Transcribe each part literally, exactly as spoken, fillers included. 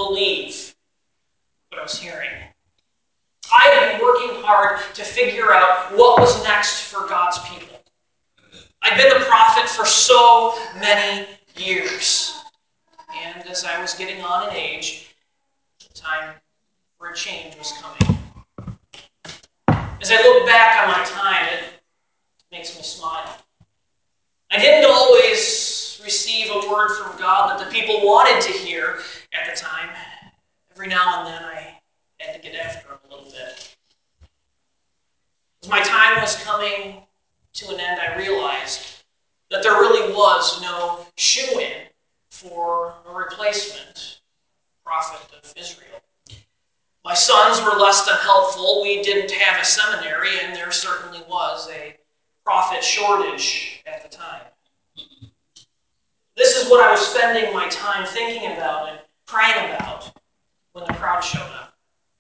believe what I was hearing. I had been working hard to figure out what was next for God's people. I'd been a prophet for so many years. And as I was getting on in age, the time for a change was coming. As I look back on my time, it makes me smile. I didn't always receive a word from God that the people wanted to hear at the time. Every now and then I had to get after him a little bit. As my time was coming to an end, I realized that there really was no shoe-in for a replacement prophet of Israel. My sons were less than helpful. We didn't have a seminary, and there certainly was a prophet shortage at the time. This is what I was spending my time thinking about and praying about when the crowd showed up.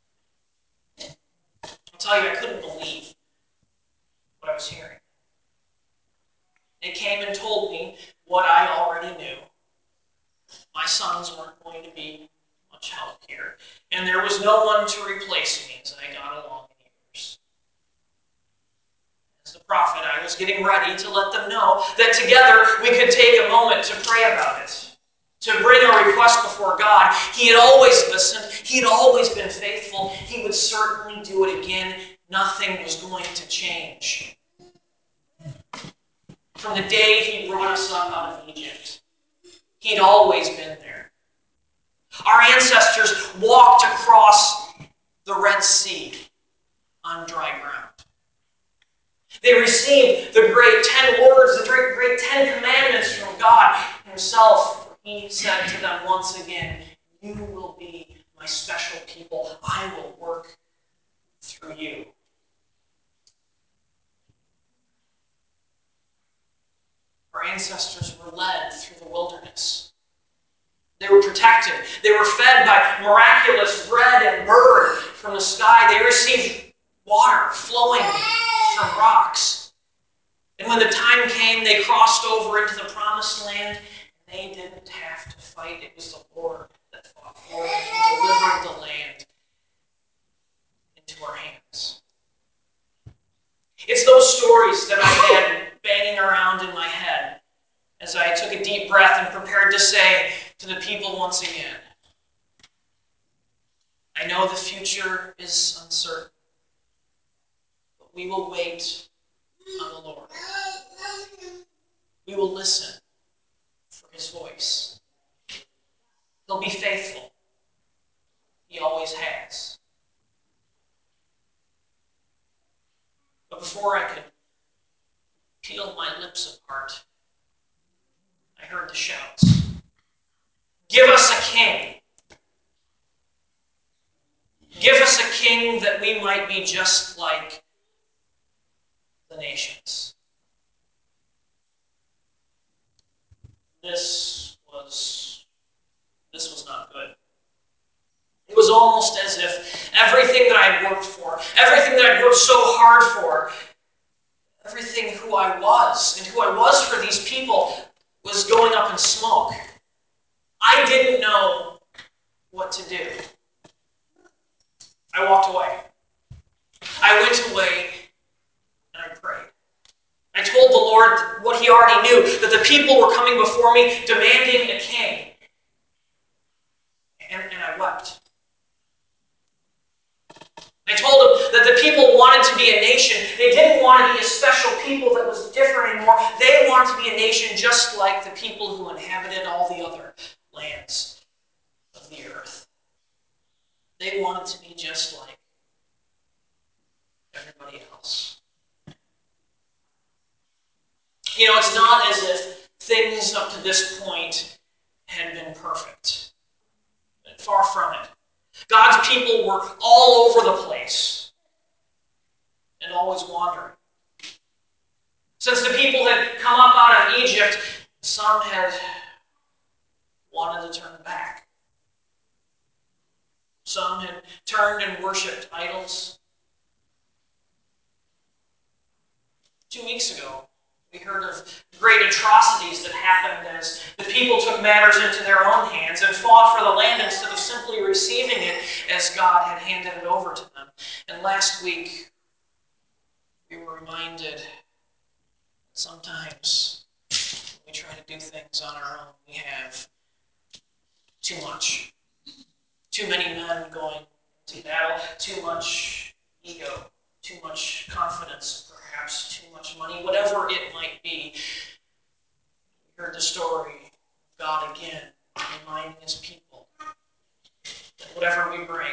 I'll tell you, I couldn't believe what I was hearing. They came and told me what I already knew. My sons weren't going to be much help here, and there was no one to replace me as I got along in years. As the prophet, I was getting ready to let them know that together we could take a moment to pray about it, to bring our request before God. He had always listened. He had always been faithful. He would certainly do it again. Nothing was going to change. From the day he brought us up out of Egypt, he'd always been there. Our ancestors walked across the Red Sea on dry ground. They received the great ten words, the great, great ten commandments from God himself. He said to them once again, "You will be my special people. I will work through you." Our ancestors were led through the wilderness. They were protected. They were fed by miraculous bread and bird from the sky. They received water flowing from rocks. And when the time came, they crossed over into the promised land. They didn't have to fight. It was the Lord that fought for them. He delivered the land into our hands. It's those stories that I had banging around in my head as I took a deep breath and prepared to say to the people once again, I know the future is uncertain, but we will wait on the Lord. We will listen for his voice. He'll be faithful. He always has. But before I could peel my lips apart, I heard the shouts. Give us a king. Give us a king that we might be just like the nations. This was, this was not good. It was almost as if everything that I had worked for, everything that I had worked so hard for, everything who I was and who I was for these people was going up in smoke. I didn't know what to do. I walked away. I went away and I prayed. I told the Lord what he already knew, that the people were coming before me demanding a king. And, and I wept. I told him that the people wanted to be a nation. They didn't want to be a special people that was different anymore. They wanted to be a nation just like the people who inhabited all the other lands of the earth. They wanted to be just like everybody else. You know, it's not as if things up to this point had been perfect. Far from it. God's people were all over the place and always wandering. Since the people had come up out of Egypt, some had wanted to turn back. Some had turned and worshipped idols. Two weeks ago, We heard of great atrocities that happened as the people took matters into their own hands and fought for the land instead of simply receiving it as God had handed it over to them. And last week, we were reminded that sometimes when we try to do things on our own, we have too much. Too many men going to battle, too much ego, too much confidence, perhaps too much money, whatever it might be. We heard the story of God again, reminding his people that whatever we bring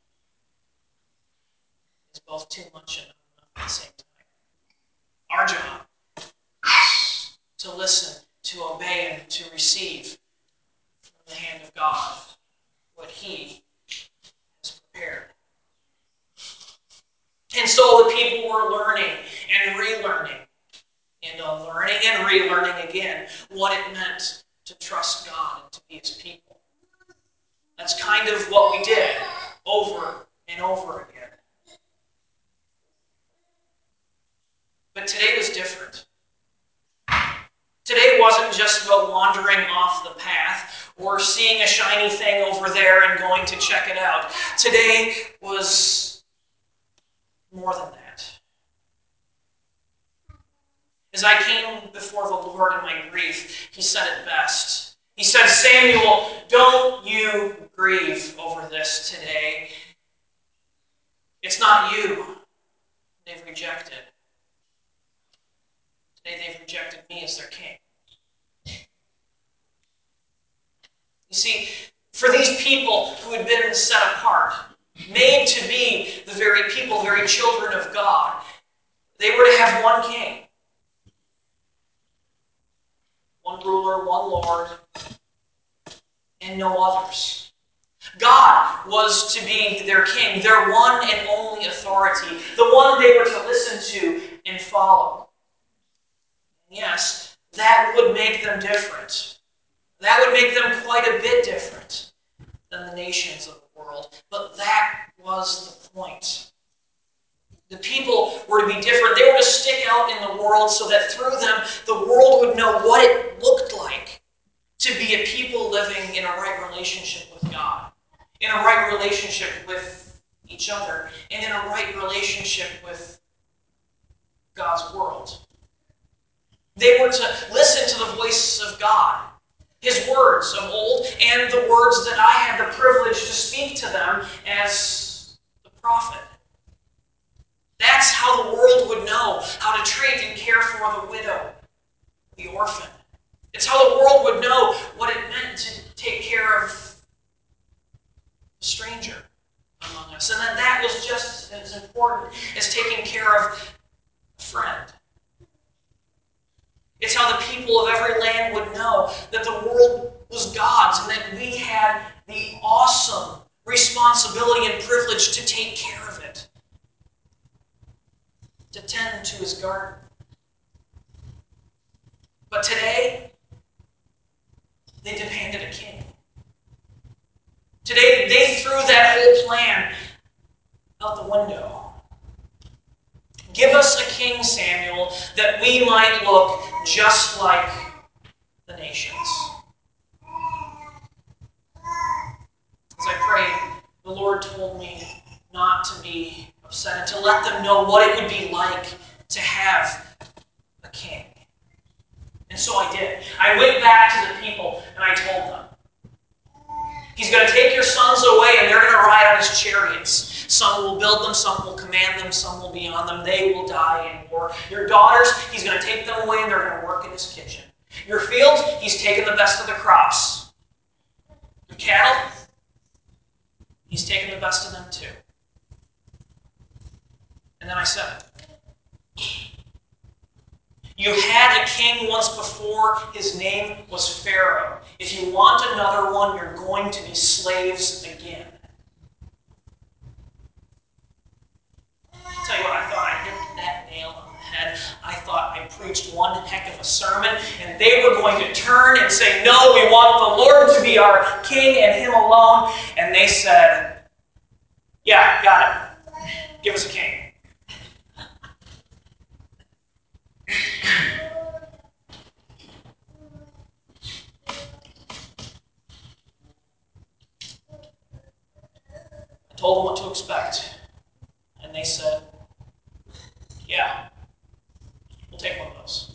is both too much and not enough at the same time. Our job is to listen, to obey, and to receive from the hand of God what he has prepared. And so the people were learning and relearning, and unlearning and relearning again what it meant to trust God and to be his people. That's kind of what we did over and over again. But today was different. Today wasn't just about wandering off the path or seeing a shiny thing over there and going to check it out. Today was more than that. As I came before the Lord in my grief, he said it best. He said, Samuel, don't you grieve over this today. It's not you they've rejected. Today they've rejected me as their king. You see, for these people who had been set apart, made to be the very people, the very children of God, they were to have one king. One ruler, one Lord, and no others. God was to be their king, their one and only authority, the one they were to listen to and follow. Yes, that would make them different. That would make them quite a bit different than the nations of the world. But that was the point. The people were to be different. They were to stick out in the world so that through them, the world would know what it looked like to be a people living in a right relationship with God, in a right relationship with each other, and in a right relationship with God's world. They were to listen to the voice of God, his words of old, and the words that I had the privilege to speak to them as the prophet. That's how the world would know how to treat and care for the widow, the orphan. It's how the world would know what it meant to take care of the stranger among us. And that that was just as important as taking care of a friend. It's how the people of every land would know that the world was God's and that we had the awesome responsibility and privilege to take care of it, to tend to his garden. But today, they demanded a king. Today, they threw that whole plan out the window. Give us a king, Samuel, that we might look just like the nations. As I prayed, the Lord told me not to be upset and to let them know what it would be like to have a king. And so I did. I went back to the people and I told them, he's going to take your sons away and they're going to ride on his chariots. Some will build them, some will command them, some will be on them. They will die in war. Your daughters, he's going to take them away and they're going to work in his kitchen. Your fields, he's taken the best of the crops. Your cattle, he's taken the best of them too. And then I said, you had a king once before. His name was Pharaoh. If you want another one, you're going to be slaves again. I'll tell you what, I thought I hit that nail on the head. I thought I preached one heck of a sermon, and they were going to turn and say, no, we want the Lord to be our king and him alone. And they said, yeah, got it. Give us a king. told them what to expect. And they said, yeah, we'll take one of those.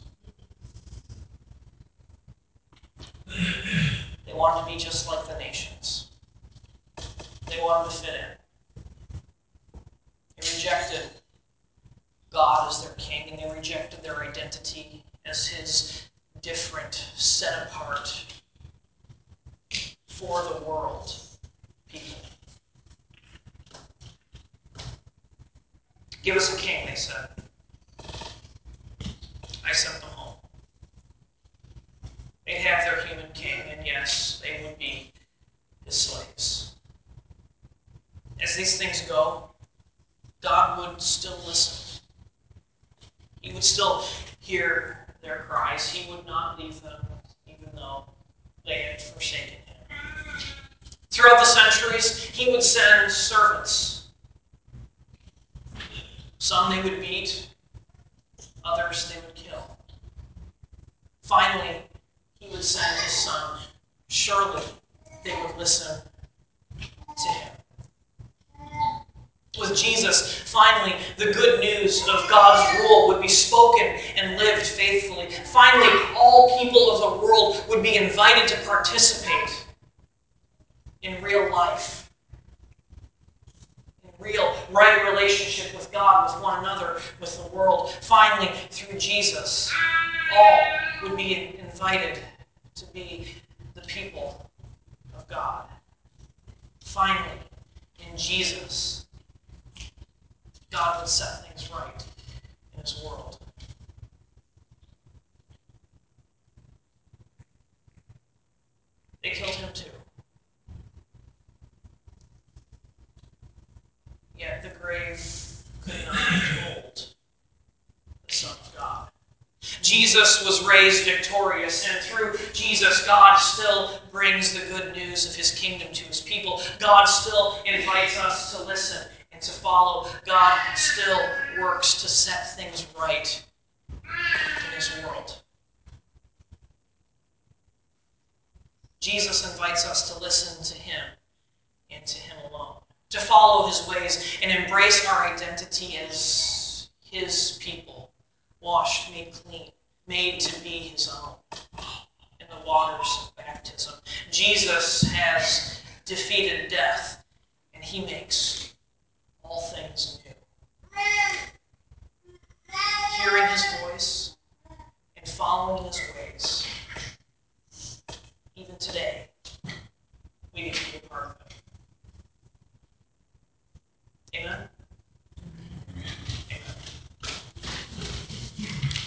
They wanted to be just like the nations. They wanted to fit in. They rejected God as their king, and they rejected their identity as his different, set apart for the world people. Give us a king, they said. I sent them home. They'd have their human king, and yes, they would be his slaves. As these things go, God would still listen. He would still hear their cries. He would not leave them, even though they had forsaken him. Throughout the centuries, he would send servants. Some they would beat, others they would kill. Finally, he would send his son. Surely they would listen to him. With Jesus, finally, the good news of God's rule would be spoken and lived faithfully. Finally, all people of the world would be invited to participate in real life, in real right relationship with God, with one another, with the world. Finally, through Jesus, all would be invited to be the people of God. Finally, in Jesus, God would set things right in his world. They killed him too. Yet the grave could not hold the Son of God. Jesus was raised victorious, and through Jesus, God still brings the good news of his kingdom to his people. God still invites us to listen and to follow. God still works to set things right in his world. Jesus invites us to listen to him and to him alone, to follow his ways and embrace our identity as his people, washed, made clean, made to be his own in the waters of baptism. Jesus has defeated death, and he makes